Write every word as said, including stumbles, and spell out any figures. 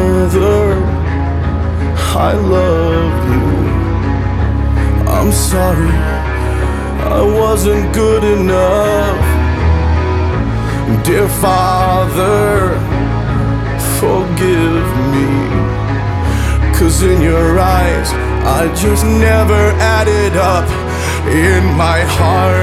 Father, I love you. I'm sorry, I wasn't good enough. Dear Father, forgive me, 'cause in your eyes I just never added up. In my heart